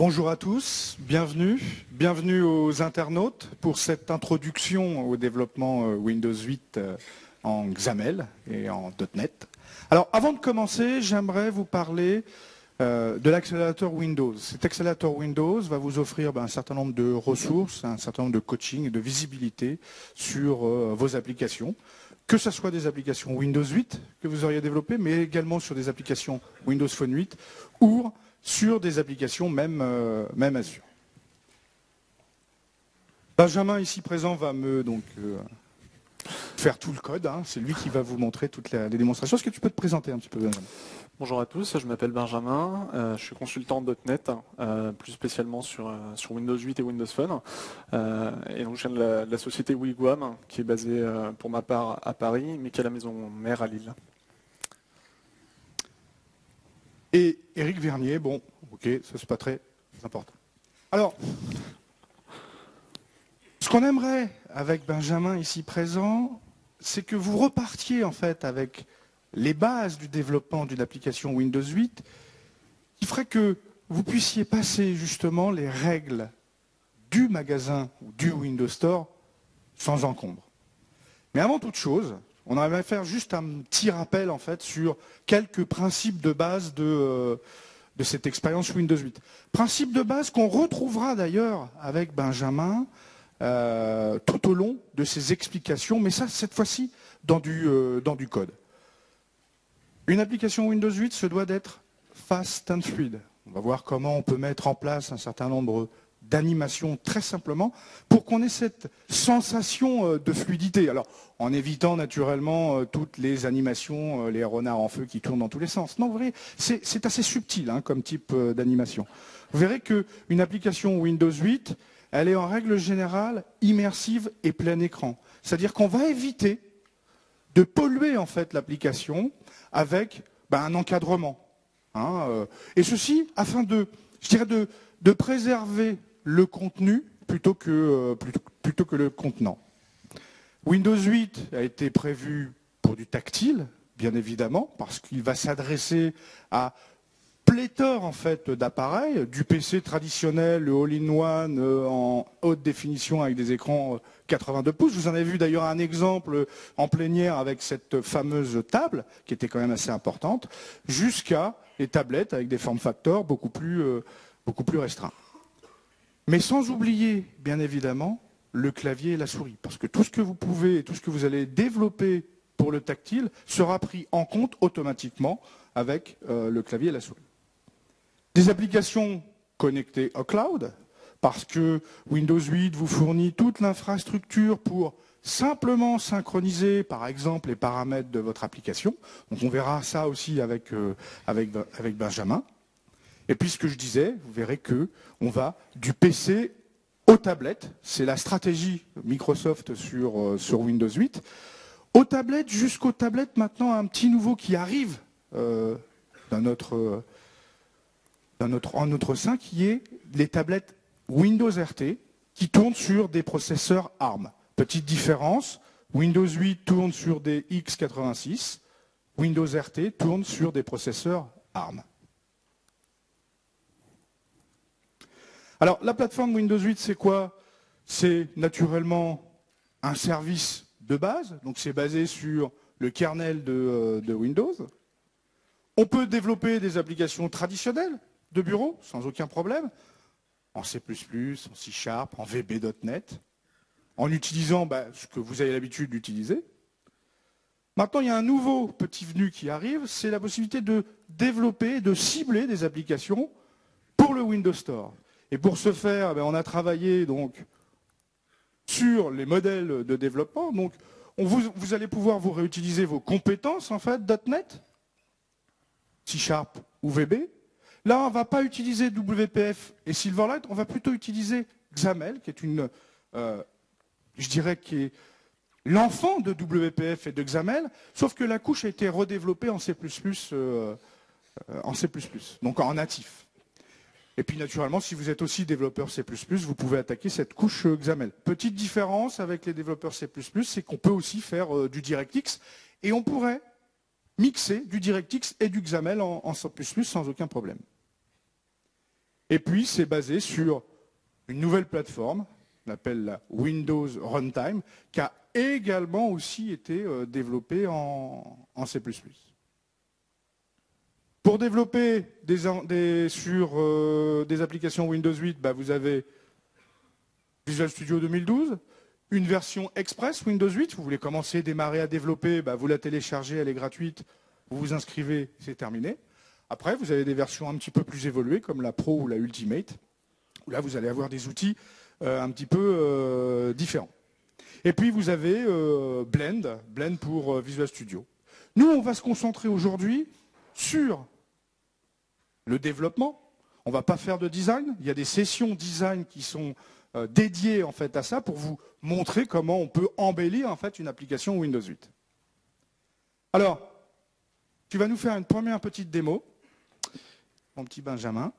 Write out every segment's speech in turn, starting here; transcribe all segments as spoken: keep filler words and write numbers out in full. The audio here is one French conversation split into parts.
Bonjour à tous, bienvenue, bienvenue aux internautes pour cette introduction au développement Windows huit en X A M L et en .NET. Alors avant de commencer, j'aimerais vous parler euh, de l'accélérateur Windows. Cet accélérateur Windows va vous offrir ben, un certain nombre de ressources, un certain nombre de coaching et de visibilité sur euh, vos applications, que ce soit des applications Windows huit que vous auriez développées, mais également sur des applications Windows Phone huit ou sur des applications même, euh, même Azure. Benjamin, ici présent, va me donc, euh, faire tout le code. Hein. C'est lui qui va vous montrer toutes les, les démonstrations. Est-ce que tu peux te présenter un petit peu, Benjamin? Bonjour à tous, je m'appelle Benjamin, euh, je suis consultant .NET, euh, plus spécialement sur, euh, sur Windows huit et Windows Phone. Euh, et donc je viens de la, de la société Wigwam, qui est basée euh, pour ma part à Paris, mais qui a la maison mère à Lille. Et Éric Vernier, bon, ok, ça c'est pas très important. Alors, ce qu'on aimerait avec Benjamin ici présent, c'est que vous repartiez en fait avec les bases du développement d'une application Windows huit, qui ferait que vous puissiez passer justement les règles du magasin ou du Windows Store sans encombre. Mais avant toute chose, on aimerait faire juste un petit rappel en fait sur quelques principes de base de, euh, de cette expérience Windows huit. Principes de base qu'on retrouvera d'ailleurs avec Benjamin euh, tout au long de ses explications, mais ça cette fois-ci dans du, euh, dans du code. Une application Windows huit se doit d'être fast and fluid. On va voir comment on peut mettre en place un certain nombre d'animations très simplement pour qu'on ait cette sensation de fluidité. Alors, en évitant naturellement toutes les animations, les renards en feu qui tournent dans tous les sens. Non, vous verrez, c'est assez subtil hein, comme type d'animation. Vous verrez qu'une application Windows huit, elle est en règle générale immersive et plein écran. C'est-à-dire qu'on va éviter de polluer en fait l'application avec ben, un encadrement. Hein, euh, et ceci afin de, je dirais, de, de préserver le contenu plutôt que, euh, plutôt, plutôt que le contenant. Windows huit a été prévu pour du tactile, bien évidemment, parce qu'il va s'adresser à pléthore en fait d'appareils, du P C traditionnel, le all-in-one euh, en haute définition avec des écrans quatre-vingt-deux pouces. Vous en avez vu d'ailleurs un exemple en plénière avec cette fameuse table, qui était quand même assez importante, jusqu'à les tablettes avec des form factors beaucoup plus, euh, beaucoup plus restreints. Mais sans oublier, bien évidemment, le clavier et la souris. Parce que tout ce que vous pouvez et tout ce que vous allez développer pour le tactile sera pris en compte automatiquement avec euh, le clavier et la souris. Des applications connectées au cloud, parce que Windows huit vous fournit toute l'infrastructure pour simplement synchroniser, par exemple, les paramètres de votre application. Donc on verra ça aussi avec, euh, avec, avec Benjamin. Et puis ce que je disais, vous verrez qu'on va du P C aux tablettes. C'est la stratégie Microsoft sur, euh, sur Windows huit. Aux tablettes, jusqu'aux tablettes, maintenant, un petit nouveau qui arrive euh, dans notre, euh, dans notre, en notre sein, qui est les tablettes Windows R T, qui tournent sur des processeurs ARM. Petite différence, Windows huit tourne sur des x quatre-vingt-six, Windows R T tourne sur des processeurs ARM. Alors, la plateforme Windows huit, c'est quoi? C'est naturellement un service de base, donc c'est basé sur le kernel de, de Windows. On peut développer des applications traditionnelles de bureau, sans aucun problème, en C plus plus, en C Sharp, en V B point net, en utilisant bah, ce que vous avez l'habitude d'utiliser. Maintenant, il y a un nouveau petit venu qui arrive, c'est la possibilité de développer, de cibler des applications pour le Windows Store. Et pour ce faire, on a travaillé donc sur les modèles de développement. Donc, on vous, vous allez pouvoir vous réutiliser vos compétences en fait .NET, C Sharp ou V B. Là, on ne va pas utiliser W P F et Silverlight, on va plutôt utiliser X A M L, qui est une, euh, je dirais, qui est l'enfant de W P F et de X A M L, sauf que la couche a été redéveloppée en C plus plus, euh, en C plus plus, donc en natif. Et puis naturellement, si vous êtes aussi développeur C plus plus, vous pouvez attaquer cette couche X A M L. Petite différence avec les développeurs C plus plus, c'est qu'on peut aussi faire euh, du DirectX et on pourrait mixer du DirectX et du X A M L en, en C plus plus sans aucun problème. Et puis, c'est basé sur une nouvelle plateforme, qu'on appelle la Windows Runtime, qui a également aussi été euh, développée en, en C plus plus. Pour développer des, des, sur euh, des applications Windows huit, bah, vous avez Visual Studio deux mille douze, une version Express Windows huit. Vous voulez commencer, démarrer à développer, bah, vous la téléchargez, elle est gratuite, vous vous inscrivez, c'est terminé. Après, vous avez des versions un petit peu plus évoluées, comme la Pro ou la Ultimate, où là, vous allez avoir des outils euh, un petit peu euh, différents. Et puis, vous avez euh, Blend, Blend pour euh, Visual Studio. Nous, on va se concentrer aujourd'hui sur le développement. On ne va pas faire de design. Il y a des sessions design qui sont euh, dédiées en fait, à ça pour vous montrer comment on peut embellir en fait, une application Windows huit. Alors, tu vas nous faire une première petite démo, mon petit Benjamin.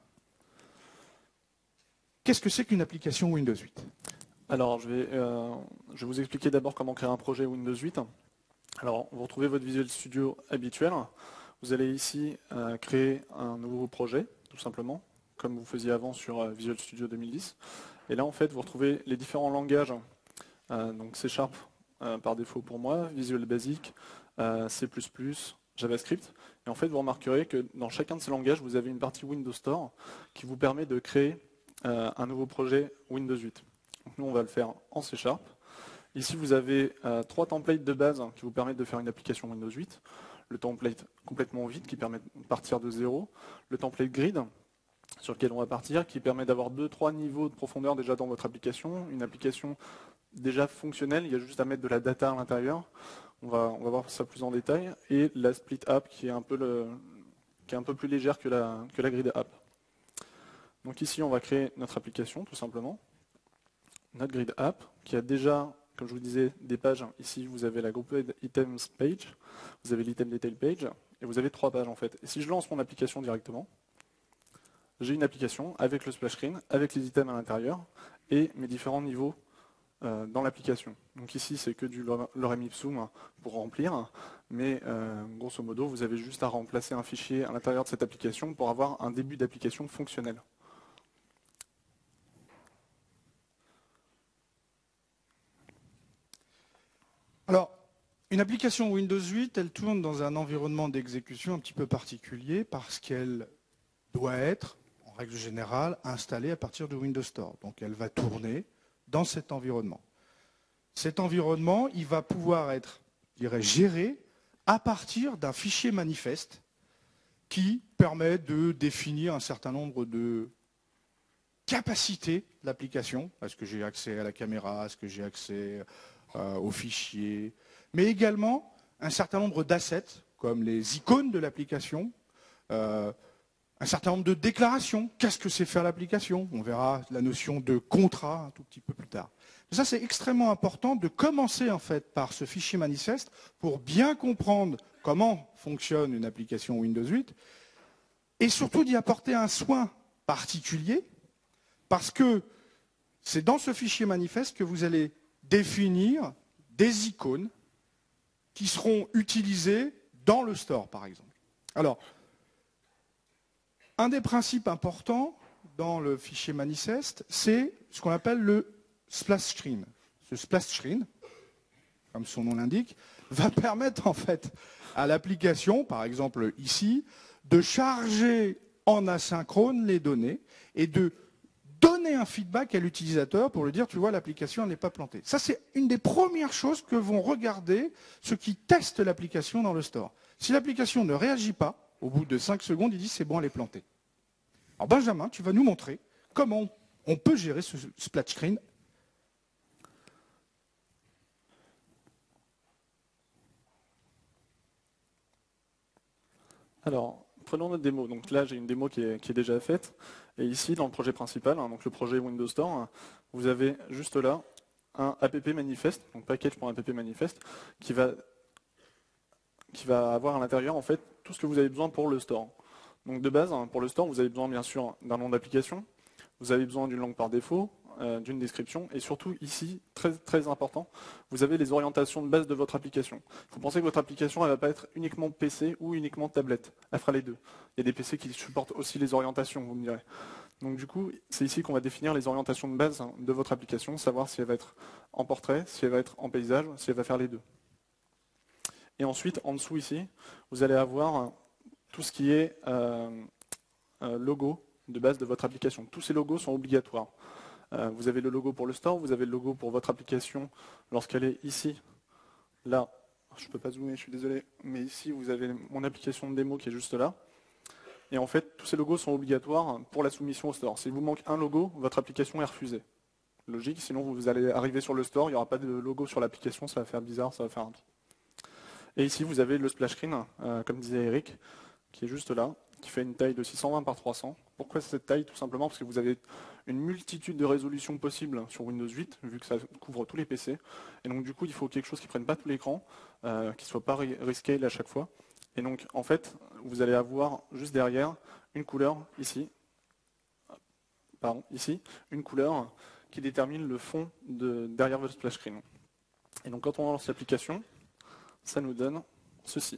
Qu'est-ce que c'est qu'une application Windows huit? Alors, je vais, euh, je vais vous expliquer d'abord comment créer un projet Windows huit. Alors, vous retrouvez votre Visual Studio habituel. Vous allez ici euh, créer un nouveau projet, tout simplement, comme vous faisiez avant sur euh, Visual Studio deux mille dix. Et là, en fait, vous retrouvez les différents langages. Euh, donc C Sharp euh, par défaut pour moi, Visual Basic, euh, C plus plus, JavaScript. Et en fait, vous remarquerez que dans chacun de ces langages, vous avez une partie Windows Store qui vous permet de créer euh, un nouveau projet Windows huit. Donc nous, on va le faire en C Sharp. Ici, vous avez euh, trois templates de base qui vous permettent de faire une application Windows huit. Le template complètement vide qui permet de partir de zéro. Le template grid sur lequel on va partir qui permet d'avoir deux trois niveaux de profondeur déjà dans votre application. Une application déjà fonctionnelle, il y a juste à mettre de la data à l'intérieur. On va, on va voir ça plus en détail. Et la split app qui est un peu, le, qui est un peu plus légère que la, que la grid app. Donc ici, on va créer notre application tout simplement. Notre grid app qui a déjà, comme je vous disais, des pages. Ici, vous avez la grouped items page, vous avez l'item detail page, et vous avez trois pages en fait. Et si je lance mon application directement, j'ai une application avec le splash screen, avec les items à l'intérieur, et mes différents niveaux euh, dans l'application. Donc ici, c'est que du lorem ipsum pour remplir, mais euh, grosso modo, vous avez juste à remplacer un fichier à l'intérieur de cette application pour avoir un début d'application fonctionnel. Alors, une application Windows huit, elle tourne dans un environnement d'exécution un petit peu particulier parce qu'elle doit être, en règle générale, installée à partir de Windows Store. Donc elle va tourner dans cet environnement. Cet environnement, il va pouvoir être, je dirais, géré à partir d'un fichier manifeste qui permet de définir un certain nombre de capacités de l'application. Est-ce que j'ai accès à la caméra? Est-ce que j'ai accès Euh, aux fichiers, mais également un certain nombre d'assets, comme les icônes de l'application, euh, un certain nombre de déclarations. Qu'est-ce que c'est faire l'application? On verra la notion de contrat un tout petit peu plus tard. Mais ça, c'est extrêmement important de commencer en fait par ce fichier manifeste pour bien comprendre comment fonctionne une application Windows huit et surtout d'y apporter un soin particulier parce que c'est dans ce fichier manifeste que vous allez définir des icônes qui seront utilisées dans le store, par exemple. Alors, un des principes importants dans le fichier manifeste, c'est ce qu'on appelle le splash screen. Ce splash screen, comme son nom l'indique, va permettre en fait à l'application, par exemple ici, de charger en asynchrone les données et de donner un feedback à l'utilisateur pour lui dire, tu vois, l'application n'est pas plantée. Ça, c'est une des premières choses que vont regarder ceux qui testent l'application dans le store. Si l'application ne réagit pas, au bout de cinq secondes, ils disent, c'est bon, elle est plantée. Alors Benjamin, tu vas nous montrer comment on peut gérer ce splash screen. Alors, prenons notre démo. Donc là, j'ai une démo qui est, qui est déjà faite. Et ici, dans le projet principal, hein, donc le projet Windows Store, hein, vous avez juste là un app manifest, donc package.app manifest, qui va, qui va avoir à l'intérieur en fait tout ce que vous avez besoin pour le store. Donc de base, hein, pour le store, vous avez besoin bien sûr d'un nom d'application, vous avez besoin d'une langue par défaut, euh, d'une description, et surtout ici, très, très important, vous avez les orientations de base de votre application. Il faut penser que votre application, elle ne va pas être uniquement P C ou uniquement tablette, elle fera les deux. Il y a des P C qui supportent aussi les orientations, vous me direz. Donc du coup, c'est ici qu'on va définir les orientations de base de votre application, savoir si elle va être en portrait, si elle va être en paysage, si elle va faire les deux. Et ensuite, en dessous ici, vous allez avoir tout ce qui est euh, euh, logo de base de votre application. Tous ces logos sont obligatoires. Euh, vous avez le logo pour le store, vous avez le logo pour votre application lorsqu'elle est ici. Là, je ne peux pas zoomer, je suis désolé, mais ici vous avez mon application de démo qui est juste là. Et en fait, tous ces logos sont obligatoires pour la soumission au store. S'il vous manque un logo, votre application est refusée. Logique, sinon vous allez arriver sur le store, il n'y aura pas de logo sur l'application, ça va faire bizarre, ça va faire un trou. Et ici, vous avez le splash screen, euh, comme disait Eric, qui est juste là, qui fait une taille de six cent vingt par trois cents. Pourquoi cette taille? Tout simplement parce que vous avez une multitude de résolutions possibles sur Windows huit, vu que ça couvre tous les P C. Et donc du coup, il faut quelque chose qui ne prenne pas tout l'écran, euh, qui ne soit pas rescale à chaque fois. Et donc en fait, vous allez avoir juste derrière une couleur ici, pardon, ici, une couleur qui détermine le fond de, derrière votre splash screen. Et donc quand on lance l'application, ça nous donne ceci.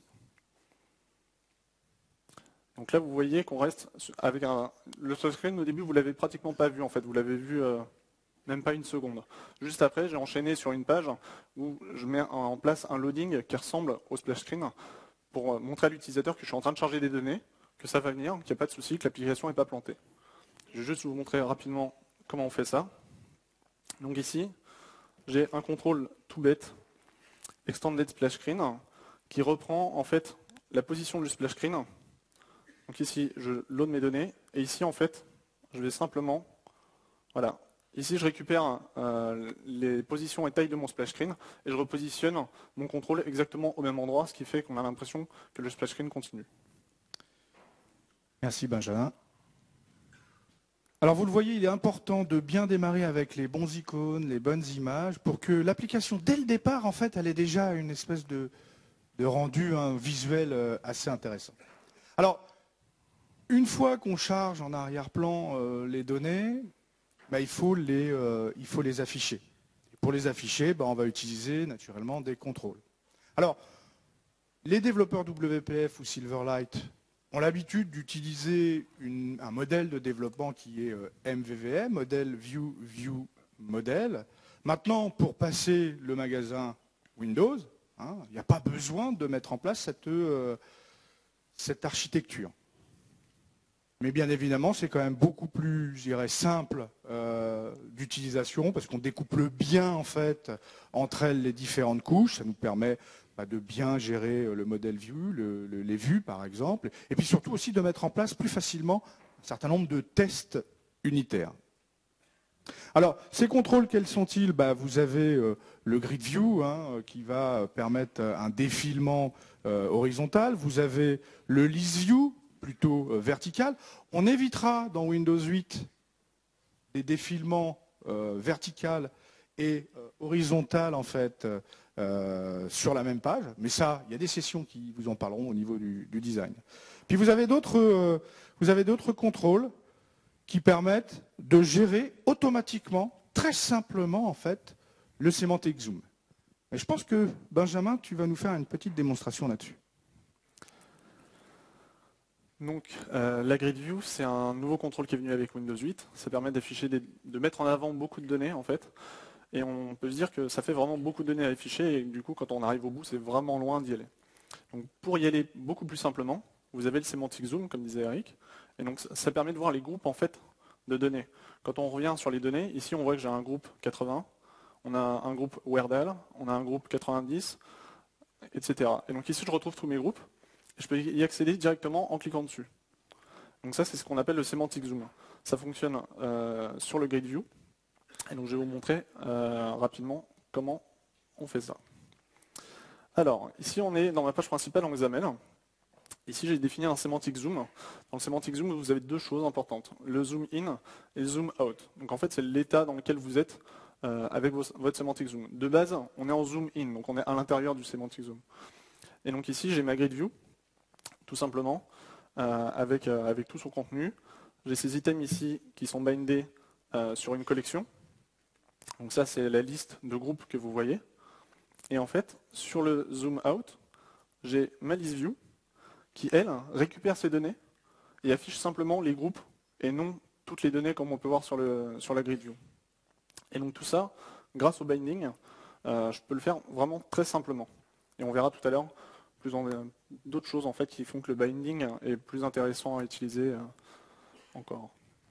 Donc là, vous voyez qu'on reste avec un... Le splash screen, au début, vous ne l'avez pratiquement pas vu, en fait. Vous l'avez vu euh, même pas une seconde. Juste après, j'ai enchaîné sur une page où je mets en place un loading qui ressemble au splash screen pour montrer à l'utilisateur que je suis en train de charger des données, que ça va venir, qu'il n'y a pas de souci, que l'application n'est pas plantée. Je vais juste vous montrer rapidement comment on fait ça. Donc ici, j'ai un contrôle tout bête, Extended Splash Screen, qui reprend en fait la position du splash screen. Donc ici, je load mes données, et ici, en fait, je vais simplement, voilà, ici, je récupère euh, les positions et tailles de mon splash screen, et je repositionne mon contrôle exactement au même endroit, ce qui fait qu'on a l'impression que le splash screen continue. Merci Benjamin. Alors vous le voyez, il est important de bien démarrer avec les bons icônes, les bonnes images, pour que l'application, dès le départ, en fait, elle ait déjà une espèce de, de rendu hein, visuel euh, assez intéressant. Alors, une fois qu'on charge en arrière-plan euh, les données, bah, il, faut les, euh, il faut les afficher. Et pour les afficher, bah, on va utiliser naturellement des contrôles. Alors, les développeurs W P F ou Silverlight ont l'habitude d'utiliser un modèle de développement qui est euh, M V V M, modèle View View Model. Maintenant, pour passer le magasin Windows, hein, il n'y a pas besoin de mettre en place cette, euh, cette architecture. Mais bien évidemment, c'est quand même beaucoup plus, je dirais, simple euh, d'utilisation parce qu'on découple bien en fait entre elles les différentes couches. Ça nous permet bah, de bien gérer le modèle view, le, le, les vues par exemple, et puis surtout aussi de mettre en place plus facilement un certain nombre de tests unitaires. Alors, ces contrôles, quels sont-ils? bah, Vous avez euh, le grid view hein, qui va permettre un défilement euh, horizontal. Vous avez le list view plutôt euh, vertical. On évitera dans Windows huit des défilements euh, verticales et euh, horizontales en fait euh, sur la même page. Mais ça, il y a des sessions qui vous en parleront au niveau du, du design. Puis vous avez d'autres euh, vous avez d'autres contrôles qui permettent de gérer automatiquement, très simplement en fait, le semantic zoom. Et je pense que Benjamin, tu vas nous faire une petite démonstration là-dessus. Donc euh, la grid view, c'est un nouveau contrôle qui est venu avec Windows huit. Ça permet d'afficher, des, de mettre en avant beaucoup de données en fait. Et on peut se dire que ça fait vraiment beaucoup de données à afficher et du coup quand on arrive au bout, c'est vraiment loin d'y aller. Donc pour y aller beaucoup plus simplement, vous avez le semantic zoom comme disait Eric. Et donc ça permet de voir les groupes en fait de données. Quand on revient sur les données, ici on voit que j'ai un groupe quatre-vingts, on a un groupe Werdal, on a un groupe quatre-vingt-dix, et cetera. Et donc ici je retrouve tous mes groupes. Je peux y accéder directement en cliquant dessus. Donc ça, c'est ce qu'on appelle le semantic zoom. Ça fonctionne euh, sur le grid view. Et donc je vais vous montrer euh, rapidement comment on fait ça. Alors, ici on est dans ma page principale en X A M L. Ici j'ai défini un semantic zoom. Dans le semantic zoom, vous avez deux choses importantes. Le zoom in et le zoom out. Donc en fait, c'est l'état dans lequel vous êtes euh, avec vos, votre semantic zoom. De base, on est en zoom in, donc on est à l'intérieur du semantic zoom. Et donc ici, j'ai ma grid view. Tout simplement, euh, avec, euh, avec tout son contenu. J'ai ces items ici qui sont bindés euh, sur une collection. Donc ça, c'est la liste de groupes que vous voyez. Et en fait, sur le zoom out, j'ai ma list view qui, elle, récupère ces données et affiche simplement les groupes et non toutes les données comme on peut voir sur, le, sur la grid view. Et donc tout ça, grâce au binding, euh, je peux le faire vraiment très simplement. Et on verra tout à l'heure d'autres choses en fait qui font que le binding est plus intéressant à utiliser euh, encore.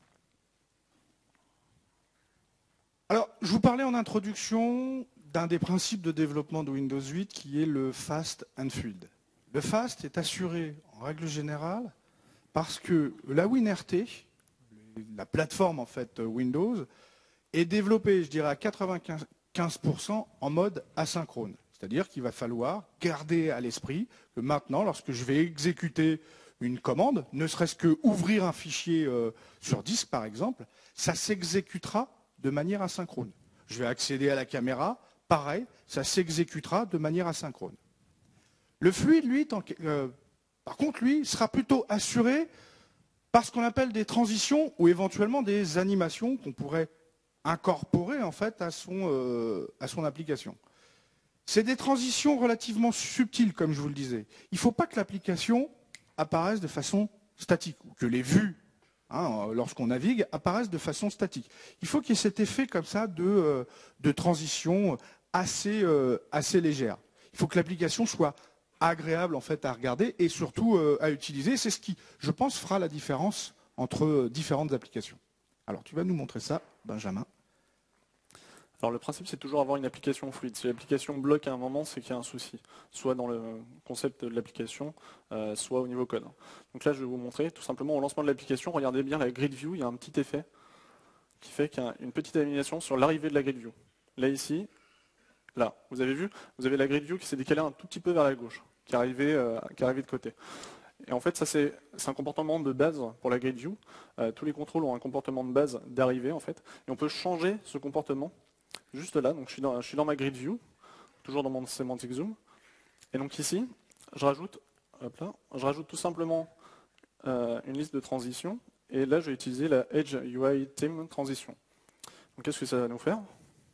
Alors, je vous parlais en introduction d'un des principes de développement de Windows huit qui est le fast and field. Le fast est assuré en règle générale parce que la WinRT, la plateforme en fait Windows, est développée, je dirais, à quatre-vingt-quinze pour cent en mode asynchrone. C'est-à-dire qu'il va falloir garder à l'esprit que maintenant, lorsque je vais exécuter une commande, ne serait-ce que ouvrir un fichier euh, sur disque par exemple, ça s'exécutera de manière asynchrone. Je vais accéder à la caméra, pareil, ça s'exécutera de manière asynchrone. Le fluide, lui, tant que, euh, par contre, lui, sera plutôt assuré par ce qu'on appelle des transitions ou éventuellement des animations qu'on pourrait incorporer en fait à son, euh, à son application. C'est des transitions relativement subtiles, comme je vous le disais. Il ne faut pas que l'application apparaisse de façon statique, ou que les vues, hein, lorsqu'on navigue, apparaissent de façon statique. Il faut qu'il y ait cet effet comme ça de, euh, de transition assez, euh, assez légère. Il faut que l'application soit agréable en fait à regarder et surtout euh, à utiliser. C'est ce qui, je pense, fera la différence entre euh, différentes applications. Alors, tu vas nous montrer ça, Benjamin. Alors le principe, c'est toujours avoir une application fluide. Si l'application bloque à un moment, c'est qu'il y a un souci, soit dans le concept de l'application, euh, soit au niveau code. Donc là, je vais vous montrer, tout simplement, au lancement de l'application, regardez bien la grid view, il y a un petit effet qui fait qu'il y a une petite animation sur l'arrivée de la grid view. Là, ici, là, vous avez vu, vous avez la grid view qui s'est décalée un tout petit peu vers la gauche, qui est arrivée, euh, qui est arrivée de côté. Et en fait, ça c'est un comportement de base pour la grid view. Euh, tous les contrôles ont un comportement de base d'arrivée, en fait, et on peut changer ce comportement juste là, donc je suis, dans, je suis dans ma grid view, toujours dans mon semantic zoom. Et donc ici, je rajoute, hop là, je rajoute tout simplement euh, une liste de transitions. Et là, je vais utiliser la Edge U I Theme Transition. Donc qu'est-ce que ça va nous faire?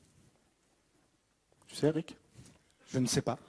Tu sais, Eric? Je ne sais pas.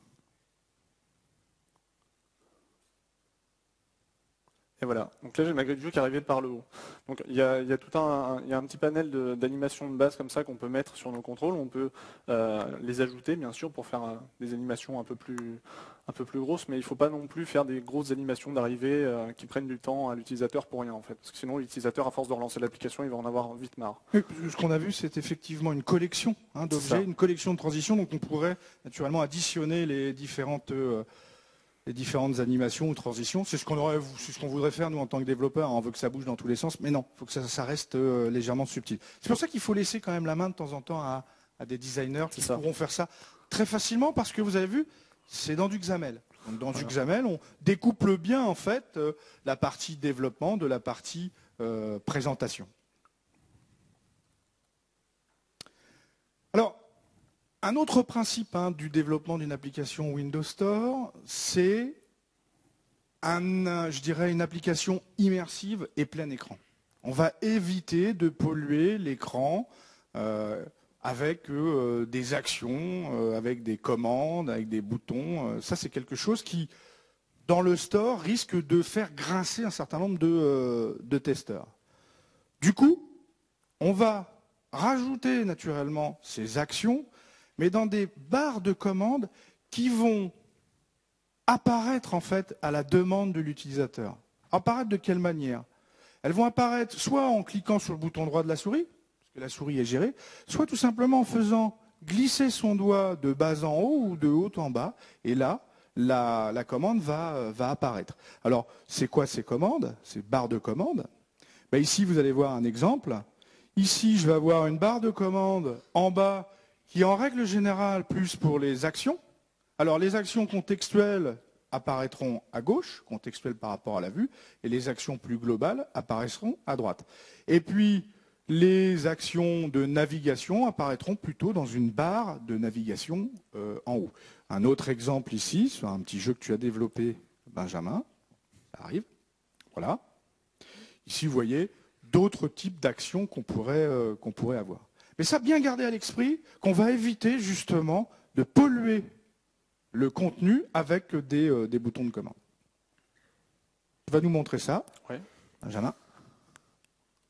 Et voilà, donc là j'ai ma grid view qui est arrivée par le haut. Donc il y a, il y a tout un, il y a un petit panel d'animation de, de base comme ça qu'on peut mettre sur nos contrôles. On peut euh, les ajouter bien sûr pour faire euh, des animations un peu plus, un peu plus grosses, mais il ne faut pas non plus faire des grosses animations d'arrivée euh, qui prennent du temps à l'utilisateur pour rien en fait. Parce que sinon l'utilisateur, à force de relancer l'application, il va en avoir vite marre. Oui, ce qu'on a vu, c'est effectivement une collection hein, d'objets, une collection de transitions, donc on pourrait naturellement additionner les différentes... Euh, les différentes animations ou transitions. C'est ce qu'on aurait, c'est ce qu'on voudrait faire nous en tant que développeurs. On veut que ça bouge dans tous les sens, mais non, il faut que ça, ça reste euh, légèrement subtil. C'est pour ça qu'il faut laisser quand même la main de temps en temps à, à des designers qui ça. pourront faire ça très facilement parce que vous avez vu, c'est dans du X A M L. Donc dans voilà. du X A M L, on découple bien en fait euh, la partie développement de la partie euh, présentation. Alors, un autre principe hein, du développement d'une application Windows Store, c'est un, je dirais une application immersive et plein écran. On va éviter de polluer l'écran euh, avec euh, des actions, euh, avec des commandes, avec des boutons. Ça, c'est quelque chose qui, dans le store, risque de faire grincer un certain nombre de, euh, de testeurs. Du coup, on va rajouter naturellement ces actions mais dans des barres de commandes qui vont apparaître en fait à la demande de l'utilisateur. Apparaître de quelle manière? Elles vont apparaître soit en cliquant sur le bouton droit de la souris, parce que la souris est gérée, soit tout simplement en faisant glisser son doigt de bas en haut ou de haut en bas, et là, la, la commande va, va apparaître. Alors, c'est quoi ces commandes, ces barres de commandes? Ben ici, vous allez voir un exemple. Ici, je vais avoir une barre de commande en bas qui est en règle générale plus pour les actions. Alors les actions contextuelles apparaîtront à gauche, contextuelles par rapport à la vue, et les actions plus globales apparaîtront à droite. Et puis les actions de navigation apparaîtront plutôt dans une barre de navigation euh, en haut. Un autre exemple ici, sur un petit jeu que tu as développé, Benjamin, ça arrive, voilà. Ici, vous voyez d'autres types d'actions qu'on pourrait, euh, qu'on pourrait avoir. Mais ça, bien garder à l'esprit qu'on va éviter justement de polluer le contenu avec des, euh, des boutons de commande. Tu vas nous montrer ça, ouais. Benjamin.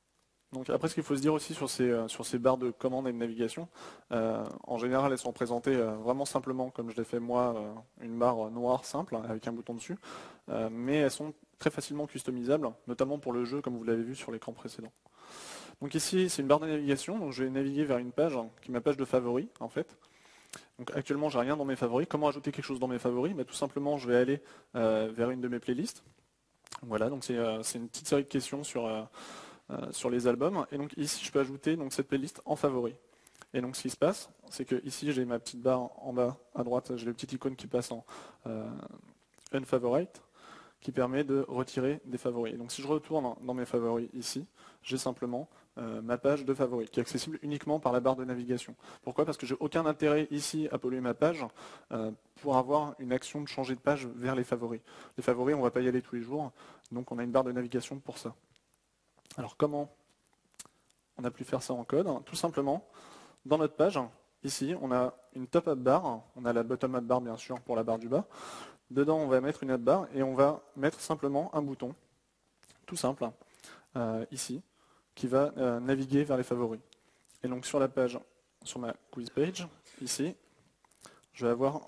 Donc après, ce qu'il faut se dire aussi sur ces, euh, sur ces barres de commande et de navigation, euh, en général, elles sont présentées euh, vraiment simplement, comme je l'ai fait moi, euh, une barre noire simple avec un bouton dessus, euh, mais elles sont très facilement customisables, notamment pour le jeu, comme vous l'avez vu sur l'écran précédent. Donc ici, c'est une barre de navigation, donc je vais naviguer vers une page qui est ma page de favoris, en fait. Donc actuellement, j'ai rien dans mes favoris. Comment ajouter quelque chose dans mes favoris? Bah, tout simplement, je vais aller euh, vers une de mes playlists. Voilà, donc c'est euh, c'est une petite série de questions sur... Euh, Euh, sur les albums. Et donc ici, je peux ajouter donc, cette playlist en favori. Et donc ce qui se passe, c'est que ici, j'ai ma petite barre en bas à droite, j'ai le petit icône qui passe en euh, unfavorite, qui permet de retirer des favoris. Et donc si je retourne dans mes favoris ici, j'ai simplement euh, ma page de favoris, qui est accessible uniquement par la barre de navigation. Pourquoi? Parce que j'ai aucun intérêt ici à polluer ma page euh, pour avoir une action de changer de page vers les favoris. Les favoris, on ne va pas y aller tous les jours, donc on a une barre de navigation pour ça. Alors comment on a pu faire ça en code? Tout simplement, dans notre page, ici, on a une top-up bar, on a la bottom-up bar bien sûr pour la barre du bas. Dedans, on va mettre une up bar et on va mettre simplement un bouton, tout simple, euh, ici, qui va euh, naviguer vers les favoris. Et donc sur la page, sur ma quiz page, ici, je vais avoir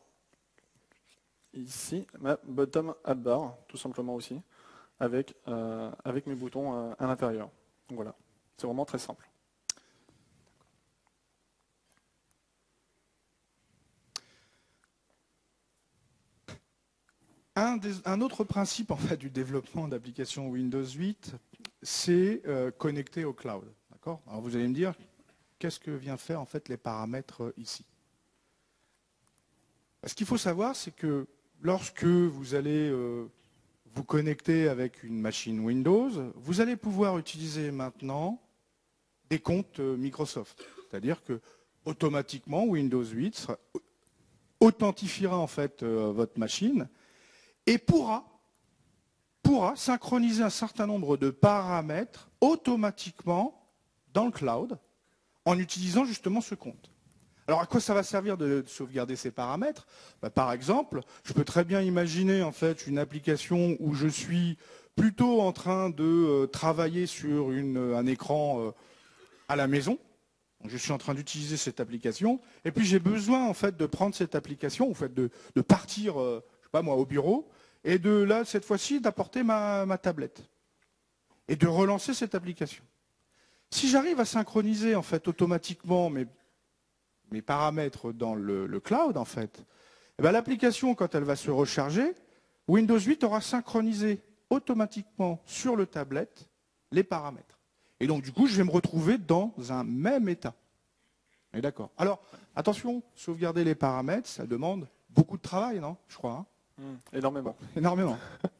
ici ma bottom-up bar, tout simplement aussi, avec, euh, avec mes boutons euh, à l'intérieur. Donc voilà, c'est vraiment très simple. Un, des, un autre principe en fait, du développement d'applications Windows huit, c'est euh, connecter au cloud. Alors vous allez me dire, qu'est-ce que vient faire en fait les paramètres euh, ici? Ce qu'il faut savoir, c'est que lorsque vous allez euh, vous connecter avec une machine Windows, vous allez pouvoir utiliser maintenant des comptes euh, Microsoft. C'est-à-dire que automatiquement Windows huit sera, authentifiera en fait euh, votre machine et pourra, pourra synchroniser un certain nombre de paramètres automatiquement dans le cloud en utilisant justement ce compte. Alors à quoi ça va servir de, de sauvegarder ces paramètres? Bah, par exemple, je peux très bien imaginer en fait une application où je suis plutôt en train de euh, travailler sur une, un écran euh, à la maison. Je suis en train d'utiliser cette application et puis j'ai besoin en fait de prendre cette application, en fait de, de partir, euh, je sais pas moi, au bureau et de là cette fois-ci d'apporter ma, ma tablette et de relancer cette application. Si j'arrive à synchroniser en fait automatiquement mes, mes paramètres dans le, le cloud en fait, eh ben, l'application quand elle va se recharger, Windows huit aura synchronisé automatiquement sur le tablette les paramètres. Et donc, du coup, je vais me retrouver dans un même état. On est d'accord. Alors, attention, sauvegarder les paramètres, ça demande beaucoup de travail, non? Je crois. Hein mmh, énormément. Énormément.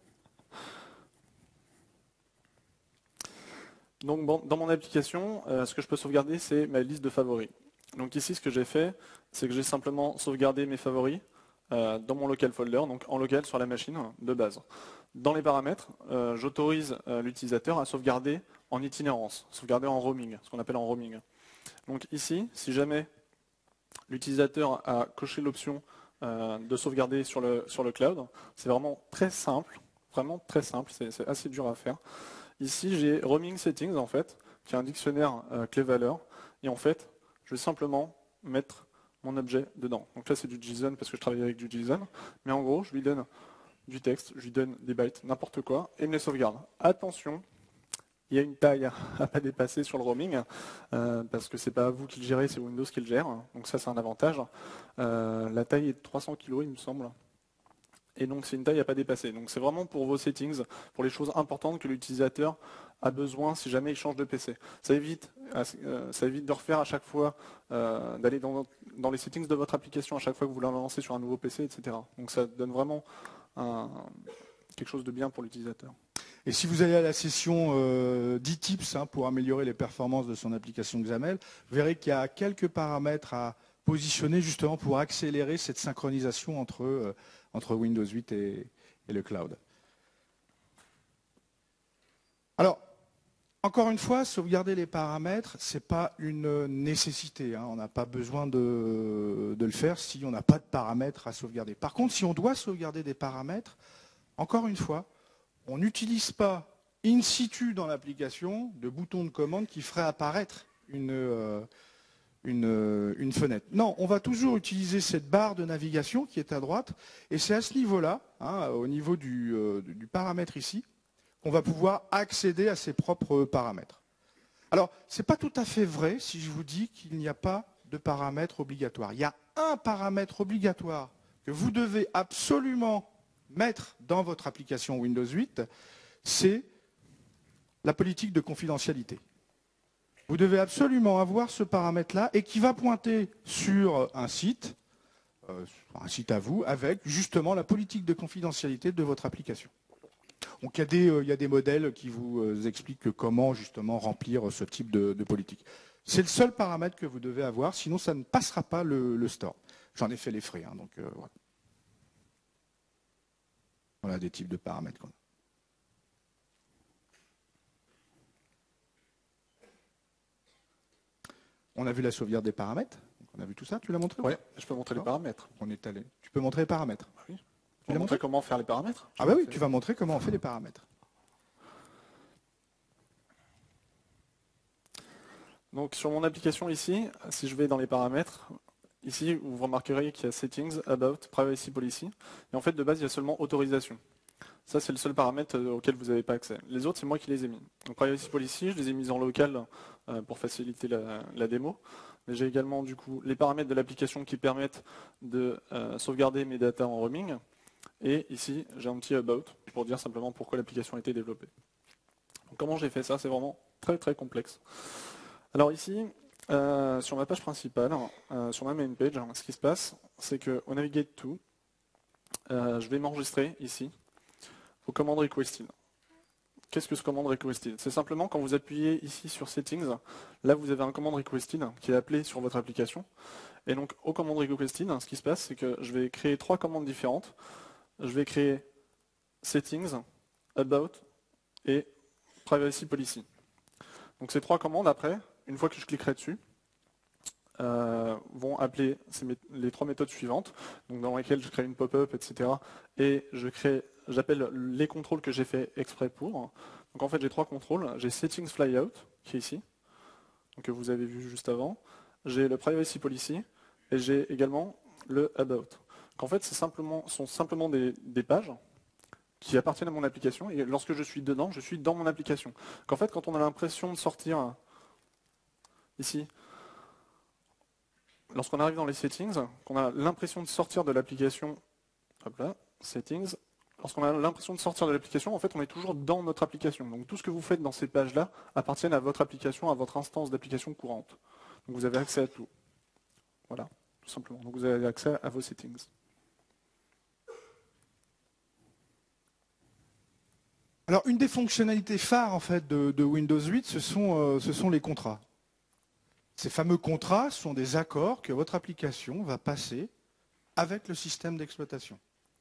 Donc, bon, dans mon application, euh, ce que je peux sauvegarder, c'est ma liste de favoris. Donc ici, ce que j'ai fait, c'est que j'ai simplement sauvegardé mes favoris euh, dans mon local folder, donc en local sur la machine de base. Dans les paramètres, euh, j'autorise euh, l'utilisateur à sauvegarder en itinérance, sauvegarder en roaming, ce qu'on appelle en roaming. Donc ici, si jamais l'utilisateur a coché l'option euh, de sauvegarder sur le, sur le cloud, c'est vraiment très simple, vraiment très simple, c'est assez dur à faire. Ici, j'ai roaming settings en fait, qui est un dictionnaire euh, clé-valeur, et en fait, je vais simplement mettre mon objet dedans. Donc là, c'est du JSON parce que je travaille avec du JSON, mais en gros, je lui donne du texte, je lui donne des bytes, n'importe quoi, et il me les sauvegarde. Attention, il y a une taille à ne pas dépasser sur le roaming, euh, parce que c'est pas vous qui le gérez, c'est Windows qui le gère, donc ça c'est un avantage. Euh, la taille est de trois cents kilos, il me semble. Et donc c'est une taille à ne pas dépasser. Donc c'est vraiment pour vos settings, pour les choses importantes que l'utilisateur a besoin si jamais il change de P C. Ça évite, euh, ça évite de refaire à chaque fois, euh, d'aller dans, dans les settings de votre application à chaque fois que vous la lancez sur un nouveau P C, et cetera. Donc ça donne vraiment un, quelque chose de bien pour l'utilisateur. Et si vous allez à la session euh, dix tips hein, pour améliorer les performances de son application Xamel, vous verrez qu'il y a quelques paramètres à positionner justement pour accélérer cette synchronisation entre, euh, entre Windows huit et, et le cloud. Alors, encore une fois, sauvegarder les paramètres, ce n'est pas une nécessité. Hein. On n'a pas besoin de, de le faire si on n'a pas de paramètres à sauvegarder. Par contre, si on doit sauvegarder des paramètres, encore une fois, on n'utilise pas in situ dans l'application de boutons de commande qui feraient apparaître une, euh, une, une fenêtre. Non, on va toujours utiliser cette barre de navigation qui est à droite, et c'est à ce niveau-là, hein, au niveau du, euh, du paramètre ici, qu'on va pouvoir accéder à ses propres paramètres. Alors, ce n'est pas tout à fait vrai si je vous dis qu'il n'y a pas de paramètre obligatoire. Il y a un paramètre obligatoire que vous devez absolument mettre dans votre application Windows huit, c'est la politique de confidentialité. Vous devez absolument avoir ce paramètre-là et qui va pointer sur un site, euh, un site à vous, avec justement la politique de confidentialité de votre application. Donc il y a des, euh, il y a des modèles qui vous euh, expliquent comment justement remplir ce type de, de politique. C'est le seul paramètre que vous devez avoir, sinon ça ne passera pas le, le store. J'en ai fait les frais, hein, donc euh, voilà. Voilà des types de paramètres qu'on a. On a vu la sauvegarde des paramètres. Donc on a vu tout ça. Tu l'as montré? Oui, je peux montrer les paramètres. On est allé. Tu peux montrer les paramètres? Oui. Tu vas montrer comment faire les paramètres? Ah bah oui, tu vas montrer comment on fait les paramètres. Donc sur mon application ici, si je vais dans les paramètres, ici vous remarquerez qu'il y a Settings, About, Privacy Policy. Et en fait de base il y a seulement Autorisation. Ça c'est le seul paramètre auquel vous n'avez pas accès. Les autres c'est moi qui les ai mis. Donc Privacy Policy, je les ai mis en local euh, pour faciliter la, la démo. Mais j'ai également du coup les paramètres de l'application qui permettent de euh, sauvegarder mes datas en roaming. Et ici j'ai un petit About pour dire simplement pourquoi l'application a été développée. Donc, comment j'ai fait ça? C'est vraiment très très complexe. Alors ici, euh, sur ma page principale, euh, sur ma main page, hein, ce qui se passe, c'est qu'au Navigate to, euh, je vais m'enregistrer ici au command requested. Qu'est-ce que ce command requested? C'est simplement quand vous appuyez ici sur Settings, là vous avez un command requested qui est appelé sur votre application. Et donc au command requested, ce qui se passe, c'est que je vais créer trois commandes différentes. Je vais créer Settings, About et Privacy Policy. Donc ces trois commandes après, une fois que je cliquerai dessus, euh, vont appeler ces les trois méthodes suivantes, donc dans lesquelles je crée une pop-up, et cetera. Et je crée, j'appelle les contrôles que j'ai fait exprès pour. Donc en fait j'ai trois contrôles. J'ai Settings Flyout, qui est ici, donc, que vous avez vu juste avant. J'ai le Privacy Policy et j'ai également le About. Donc en fait ce simplement, sont simplement des, des pages qui appartiennent à mon application, et lorsque je suis dedans, je suis dans mon application. Qu'en fait, quand on a l'impression de sortir ici, lorsqu'on arrive dans les settings, qu'on a l'impression de sortir de l'application, hop là, settings, lorsqu'on a l'impression de sortir de l'application, en fait, on est toujours dans notre application. Donc tout ce que vous faites dans ces pages-là appartient à votre application, à votre instance d'application courante. Donc vous avez accès à tout. Voilà, tout simplement. Donc vous avez accès à vos settings. Alors, une des fonctionnalités phares en fait, de, de Windows huit, ce sont, euh, ce sont les contrats. Ces fameux contrats sont des accords que votre application va passer avec le système d'exploitation.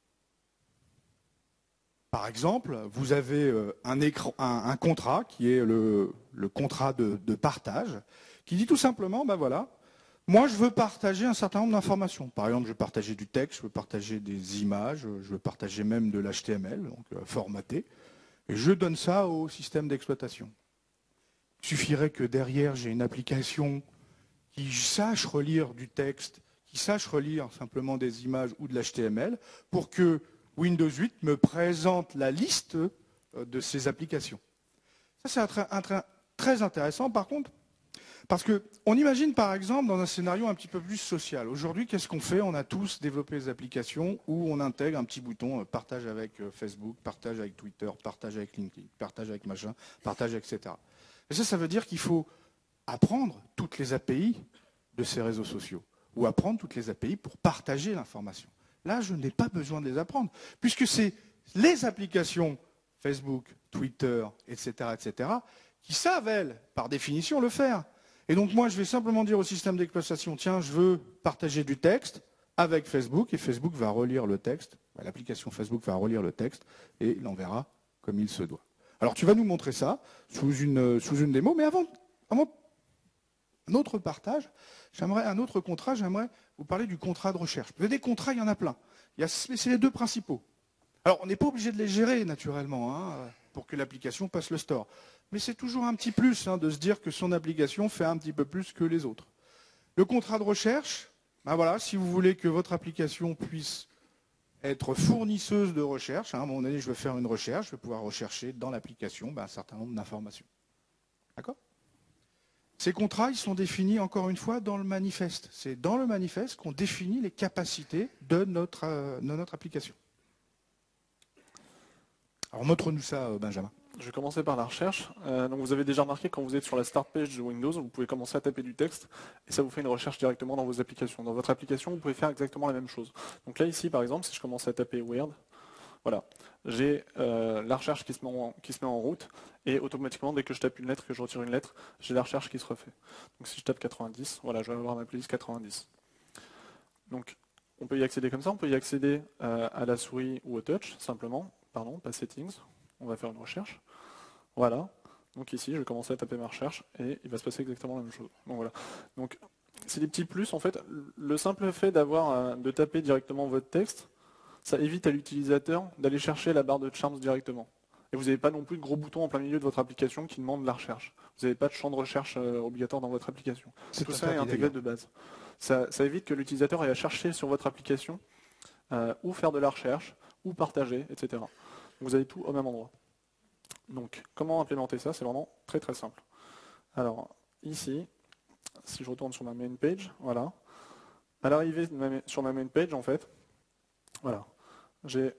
Par exemple, vous avez euh, un, écran, un, un contrat qui est le, le contrat de, de partage, qui dit tout simplement, ben voilà, moi je veux partager un certain nombre d'informations. Par exemple, je veux partager du texte, je veux partager des images, je veux partager même de l'H T M L, donc euh, formaté. Et je donne ça au système d'exploitation. Il suffirait que derrière, j'ai une application qui sache relire du texte, qui sache relire simplement des images ou de l'H T M L, pour que Windows huit me présente la liste de ces applications. Ça, c'est un train, un train très intéressant, par contre, parce qu'on imagine, par exemple, dans un scénario un petit peu plus social. Aujourd'hui, qu'est-ce qu'on fait? On a tous développé des applications où on intègre un petit bouton euh, partage avec euh, Facebook, partage avec Twitter, partage avec LinkedIn, partage avec machin, partage, et cetera. Et ça, ça veut dire qu'il faut apprendre toutes les A P I de ces réseaux sociaux, ou apprendre toutes les A P I pour partager l'information. Là, je n'ai pas besoin de les apprendre, puisque c'est les applications Facebook, Twitter, et cetera, et cetera, qui savent, elles, par définition, le faire. Et donc moi, je vais simplement dire au système d'exploitation, tiens, je veux partager du texte avec Facebook, et Facebook va relire le texte, l'application Facebook va relire le texte, et il enverra comme il se doit. Alors tu vas nous montrer ça sous une, sous une démo, mais avant, avant un autre partage, j'aimerais un autre contrat, j'aimerais vous parler du contrat de recherche. Vous avez des contrats, il y en a plein. C'est les deux principaux. Alors on n'est pas obligé de les gérer naturellement, hein. pour que l'application passe le store. Mais c'est toujours un petit plus hein, de se dire que son application fait un petit peu plus que les autres. Le contrat de recherche, ben voilà, si vous voulez que votre application puisse être fournisseuse de recherche, hein, à un moment donné, je veux faire une recherche, je vais pouvoir rechercher dans l'application ben, un certain nombre d'informations. D'accord ? Ces contrats, ils sont définis, encore une fois, dans le manifeste. C'est dans le manifeste qu'on définit les capacités de notre, euh, de notre application. Alors, montre-nous ça, Benjamin. Je vais commencer par la recherche. Euh, donc vous avez déjà remarqué, quand vous êtes sur la start page de Windows, vous pouvez commencer à taper du texte et ça vous fait une recherche directement dans vos applications. Dans votre application, vous pouvez faire exactement la même chose. Donc là, ici, par exemple, si je commence à taper Weird, voilà, j'ai euh, la recherche qui se, met en, qui se met en route et automatiquement, dès que je tape une lettre, que je retire une lettre, j'ai la recherche qui se refait. Donc si je tape quatre-vingt-dix, voilà, je vais avoir ma playlist quatre-vingt-dix. Donc on peut y accéder comme ça, on peut y accéder euh, à la souris ou au touch, simplement, pardon, pas settings, on va faire une recherche. Voilà, donc ici je vais commencer à taper ma recherche et il va se passer exactement la même chose. Donc voilà. Donc c'est des petits plus en fait. Le simple fait d'avoir de taper directement votre texte, ça évite à l'utilisateur d'aller chercher la barre de charms directement. Et vous n'avez pas non plus de gros boutons en plein milieu de votre application qui demandent la recherche. Vous n'avez pas de champ de recherche euh, obligatoire dans votre application. Tout ça est intégré de base. Ça, ça évite que l'utilisateur ait à chercher sur votre application euh, ou faire de la recherche, ou partager, et cetera. Vous avez tout au même endroit. Donc, comment implémenter ça? C'est vraiment très très simple. Alors, ici, si je retourne sur ma main page, voilà. À l'arrivée sur ma main page, en fait, voilà, j'ai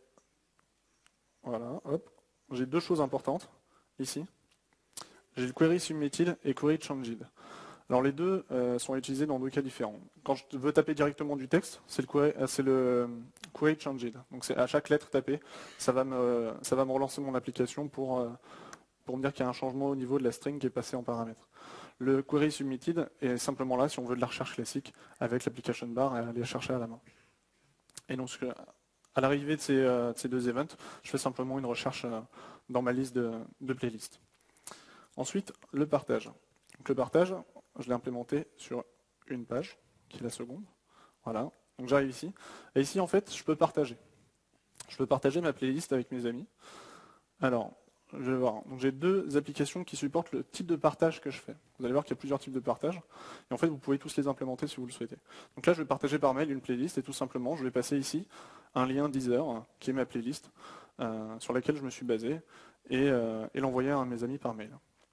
voilà, hop, j'ai deux choses importantes ici. J'ai le query submitted et query changed. Alors les deux euh, sont utilisés dans deux cas différents. Quand je veux taper directement du texte, c'est le query, euh, c'est le query changed. Donc c'est à chaque lettre tapée, ça va me, ça va me relancer mon application pour, euh, pour me dire qu'il y a un changement au niveau de la string qui est passé en paramètre. Le query submitted est simplement là si on veut de la recherche classique avec l'application bar et aller chercher à la main. Et donc à l'arrivée de ces, euh, de ces deux events, je fais simplement une recherche euh, dans ma liste de, de playlists. Ensuite, le partage. Donc, le partage, je l'ai implémenté sur une page, qui est la seconde. Voilà. Donc j'arrive ici. Et ici, en fait, je peux partager. Je peux partager ma playlist avec mes amis. Alors, je vais voir. Donc j'ai deux applications qui supportent le type de partage que je fais. Vous allez voir qu'il y a plusieurs types de partage. Et en fait, vous pouvez tous les implémenter si vous le souhaitez. Donc là, je vais partager par mail une playlist et tout simplement, je vais passer ici un lien Deezer, qui est ma playlist, euh, sur laquelle je me suis basé, et, euh, et l'envoyer à un de mes amis par mail.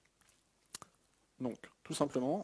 Donc, tout simplement,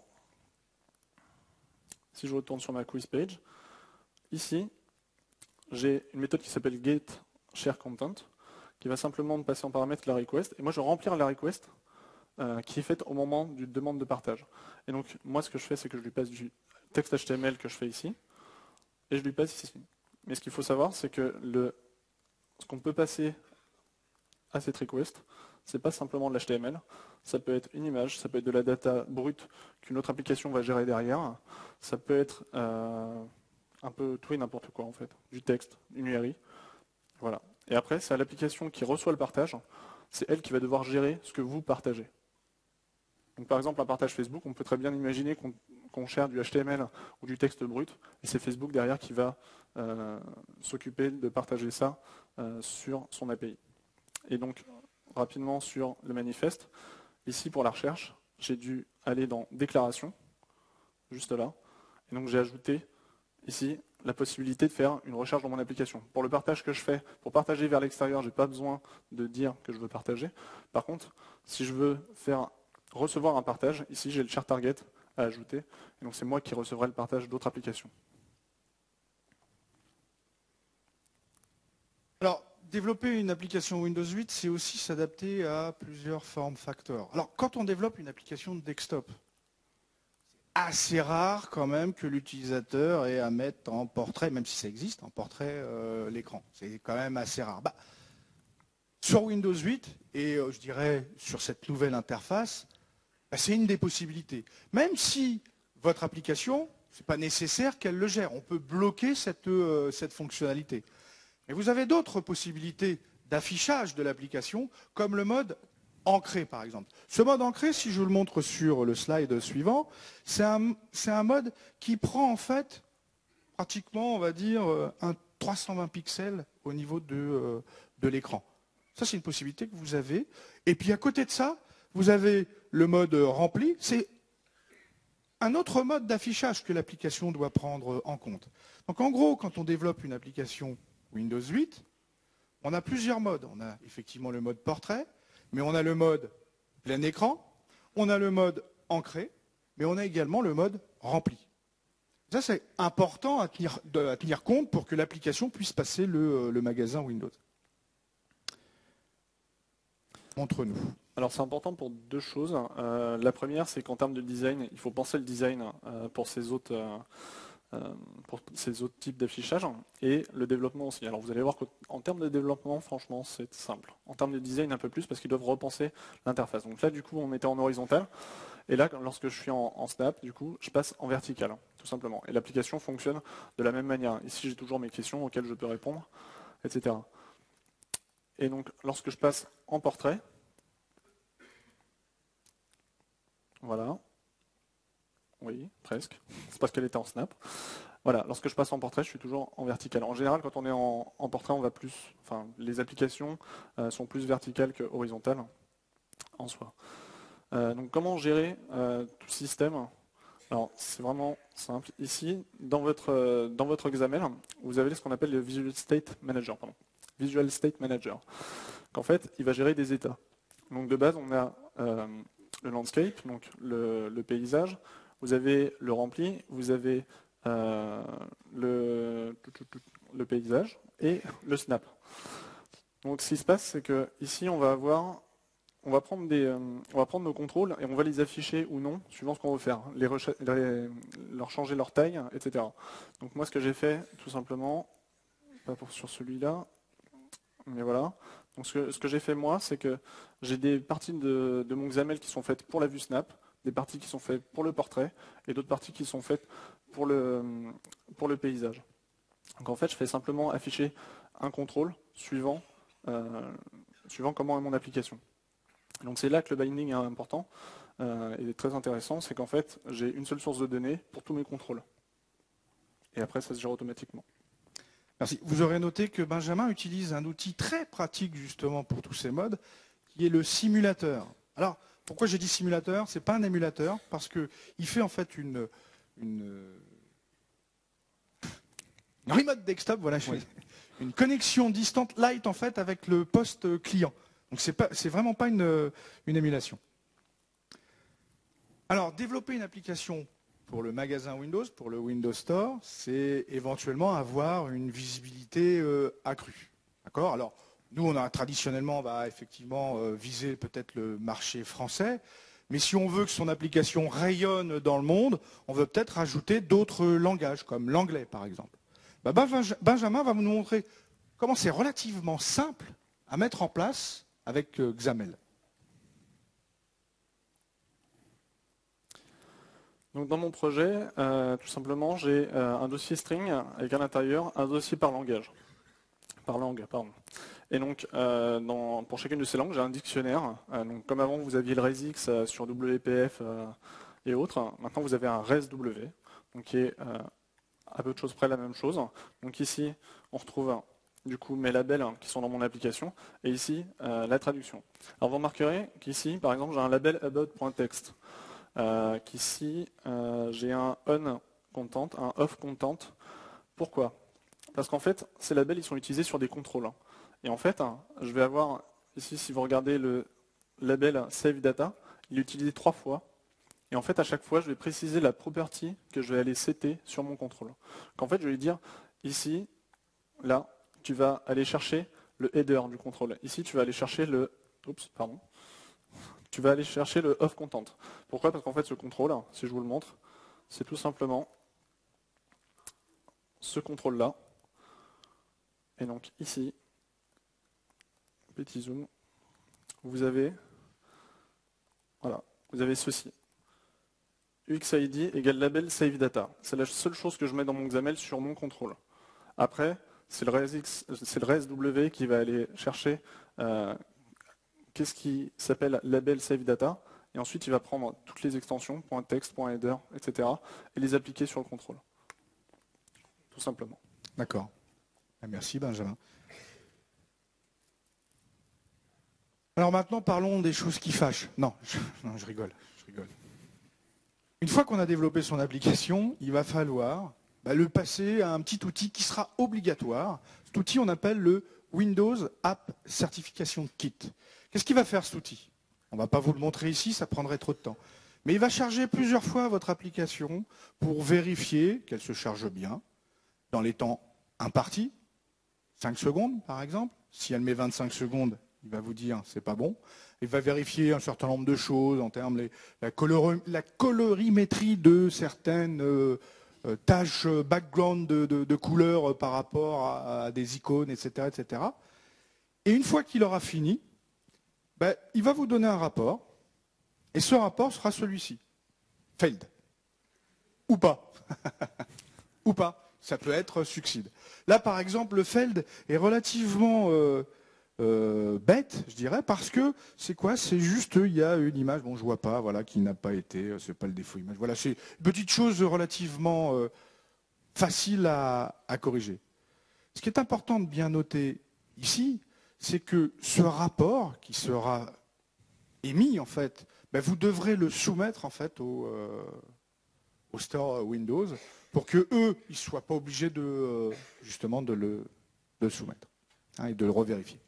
si je retourne sur ma quiz page, ici, j'ai une méthode qui s'appelle getShareContent, qui va simplement me passer en paramètre la request, et moi je vais remplir la request euh, qui est faite au moment du demande de partage. Et donc, moi ce que je fais, c'est que je lui passe du texte H T M L que je fais ici, et je lui passe ici. Mais ce qu'il faut savoir, c'est que le, ce qu'on peut passer à cette request, c'est pas simplement de l'H T M L, ça peut être une image, ça peut être de la data brute qu'une autre application va gérer derrière, ça peut être euh, un peu tout et n'importe quoi en fait, du texte, une U R I, voilà. Et après, c'est à l'application qui reçoit le partage, c'est elle qui va devoir gérer ce que vous partagez. Donc par exemple, un partage Facebook, on peut très bien imaginer qu'on qu'on share du H T M L ou du texte brut, et c'est Facebook derrière qui va euh, s'occuper de partager ça euh, sur son A P I. Et donc, rapidement sur le manifeste, ici pour la recherche, j'ai dû aller dans déclaration, juste là, et donc j'ai ajouté ici la possibilité de faire une recherche dans mon application. Pour le partage que je fais, pour partager vers l'extérieur, je n'ai pas besoin de dire que je veux partager. Par contre, si je veux faire recevoir un partage, ici j'ai le share target à ajouter, et donc c'est moi qui recevrai le partage d'autres applications. Alors, développer une application Windows huit, c'est aussi s'adapter à plusieurs formes facteurs. Alors, quand on développe une application de desktop, c'est assez rare quand même que l'utilisateur ait à mettre en portrait, même si ça existe, en portrait euh, l'écran. C'est quand même assez rare. Bah, sur Windows huit, et euh, je dirais sur cette nouvelle interface, bah, c'est une des possibilités. Même si votre application, ce n'est pas nécessaire qu'elle le gère. On peut bloquer cette, euh, cette fonctionnalité. Mais vous avez d'autres possibilités d'affichage de l'application, comme le mode ancré, par exemple. Ce mode ancré, si je le montre sur le slide suivant, c'est un, c'est un mode qui prend en fait pratiquement, on va dire, un trois cent vingt pixels au niveau de, euh, de l'écran. Ça, c'est une possibilité que vous avez. Et puis à côté de ça, vous avez le mode rempli. C'est un autre mode d'affichage que l'application doit prendre en compte. Donc en gros, quand on développe une application Windows huit, on a plusieurs modes. On a effectivement le mode portrait, mais on a le mode plein écran, on a le mode ancré, mais on a également le mode rempli. Ça, c'est important à tenir, de, à tenir compte pour que l'application puisse passer le, le magasin Windows. Montre-nous. Alors c'est important pour deux choses. Euh, la première, c'est qu'en termes de design, il faut penser le design euh, pour ces autres, euh, euh, pour ces autres types d'affichage et le développement aussi. Alors vous allez voir qu'en termes de développement, franchement, c'est simple. En termes de design, un peu plus parce qu'ils doivent repenser l'interface. Donc là, du coup, on était en horizontal. Et là, lorsque je suis en, en snap, du coup, je passe en vertical, tout simplement. Et l'application fonctionne de la même manière. Ici, j'ai toujours mes questions auxquelles je peux répondre, et cetera. Et donc, lorsque je passe en portrait, voilà, oui, presque, c'est parce qu'elle était en snap. Voilà, lorsque je passe en portrait, je suis toujours en vertical. En général, quand on est en, en portrait, on va plus, enfin, les applications euh, sont plus verticales que horizontales en soi. Euh, donc comment gérer euh, tout ce système? Alors c'est vraiment simple. Ici, dans votre, euh, dans votre X A M L, vous avez ce qu'on appelle le Visual State Manager. Pardon. Visual State Manager. Qu'en fait, il va gérer des états. Donc de base, on a euh, le landscape, donc le, le paysage. Vous avez le rempli, vous avez euh, le, le paysage et le snap. Donc ce qui se passe, c'est que ici, on va avoir On va, prendre des, euh, on va prendre nos contrôles et on va les afficher ou non, suivant ce qu'on veut faire, les les, leur changer leur taille, et cetera. Donc moi, ce que j'ai fait, tout simplement, pas pour, sur celui-là, mais voilà. Donc ce que, ce que j'ai fait moi, c'est que j'ai des parties de, de mon X A M L qui sont faites pour la vue snap, des parties qui sont faites pour le portrait, et d'autres parties qui sont faites pour le, pour le paysage. Donc en fait, je fais simplement afficher un contrôle suivant, euh, suivant comment est mon application. Donc c'est là que le binding est important euh, et très intéressant, c'est qu'en fait j'ai une seule source de données pour tous mes contrôles. Et après ça se gère automatiquement. Merci. Vous aurez noté que Benjamin utilise un outil très pratique justement pour tous ces modes, qui est le simulateur. Alors pourquoi j'ai dit simulateur? C'est pas un émulateur, parce qu'il fait en fait une, une, une remote desktop, voilà, oui. Une connexion distante light en fait avec le poste client. Donc c'est pas, c'est vraiment pas une, une émulation. Alors, développer une application pour le magasin Windows, pour le Windows Store, c'est éventuellement avoir une visibilité euh, accrue. D'accord? Alors, nous, on a traditionnellement, on va effectivement euh, viser peut-être le marché français, mais si on veut que son application rayonne dans le monde, on veut peut-être rajouter d'autres langages, comme l'anglais par exemple. Bah, Benjamin va nous montrer comment c'est relativement simple à mettre en place avec euh, X A M L. Donc dans mon projet, euh, tout simplement, j'ai euh, un dossier string avec à l'intérieur un dossier par langage. Par langue, pardon. Et donc, euh, dans, pour chacune de ces langues, j'ai un dictionnaire. Euh, donc, comme avant, vous aviez le resix euh, sur W P F euh, et autres. Maintenant, vous avez un resw, donc qui est euh, à peu de choses près la même chose. Donc ici, on retrouve du coup mes labels qui sont dans mon application, et ici, euh, la traduction. Alors vous remarquerez qu'ici, par exemple, j'ai un label about.text, euh, qu'ici, euh, j'ai un on content, un off content. Pourquoi? Parce qu'en fait, ces labels, ils sont utilisés sur des contrôles. Et en fait, je vais avoir, ici, si vous regardez le label save data, il est utilisé trois fois. Et en fait, à chaque fois, je vais préciser la property que je vais aller setter sur mon contrôle. Qu'en fait, je vais dire, ici, là, tu vas aller chercher le header du contrôle. Ici, tu vas aller chercher le... Oups, pardon. Tu vas aller chercher le off content. Pourquoi? Parce qu'en fait, ce contrôle, si je vous le montre, c'est tout simplement ce contrôle-là. Et donc, ici, petit zoom, vous avez, voilà, vous avez ceci. U X I D égale label save data. C'est la seule chose que je mets dans mon X A M L sur mon contrôle. Après, c'est le, le resw qui va aller chercher euh, qu'est-ce qui s'appelle label save data, et ensuite il va prendre toutes les extensions, .text, .header, et cetera, et les appliquer sur le contrôle. Tout simplement. D'accord. Merci Benjamin. Alors maintenant, parlons des choses qui fâchent. Non, je, non, je rigole, je rigole. Une fois qu'on a développé son application, il va falloir bah, le passer à un petit outil qui sera obligatoire. Cet outil, on appelle le Windows App Certification Kit. Qu'est-ce qu'il va faire, cet outil? On ne va pas vous le montrer ici, ça prendrait trop de temps. Mais il va charger plusieurs fois votre application pour vérifier qu'elle se charge bien, dans les temps impartis, cinq secondes par exemple. Si elle met vingt-cinq secondes, il va vous dire c'est pas bon. Il va vérifier un certain nombre de choses en termes de la, colori, la colorimétrie de certaines euh, euh, tâches background de, de, de couleurs par rapport à, à des icônes, et cetera, et cetera. Et une fois qu'il aura fini, ben, il va vous donner un rapport. Et ce rapport sera celui-ci. Failed. Ou pas. Ou pas. Ça peut être succide. Là, par exemple, le failed est relativement euh, euh, bête, je dirais, parce que c'est quoi? C'est juste, il y a une image, bon, je vois pas, voilà, qui n'a pas été, c'est pas le défaut image. Voilà, c'est une petite chose relativement euh, facile à, à corriger. Ce qui est important de bien noter ici, c'est que ce rapport qui sera émis, en fait, ben, vous devrez le soumettre, en fait, au, euh, au store Windows pour que eux, ils ne soient pas obligés de, euh, justement, de le, de le soumettre hein, et de le revérifier.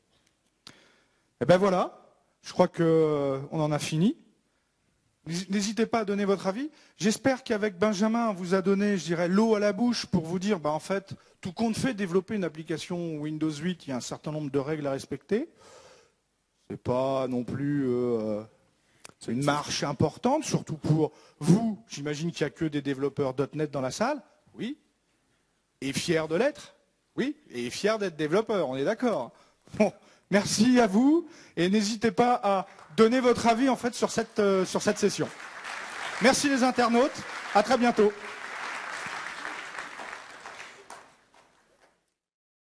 Et ben voilà, je crois qu'on euh, en a fini. N'hésitez pas à donner votre avis. J'espère qu'avec Benjamin, on vous a donné, je dirais, l'eau à la bouche pour vous dire, ben, en fait, tout compte fait, développer une application Windows huit, il y a un certain nombre de règles à respecter. Ce n'est pas non plus euh, une marche importante, surtout pour vous. J'imagine qu'il n'y a que des développeurs .NET dans la salle. Oui. Et fiers de l'être. Oui. Et fiers d'être développeurs, on est d'accord. Bon. Merci à vous et n'hésitez pas à donner votre avis en fait sur cette, euh, sur cette session. Merci les internautes, à très bientôt.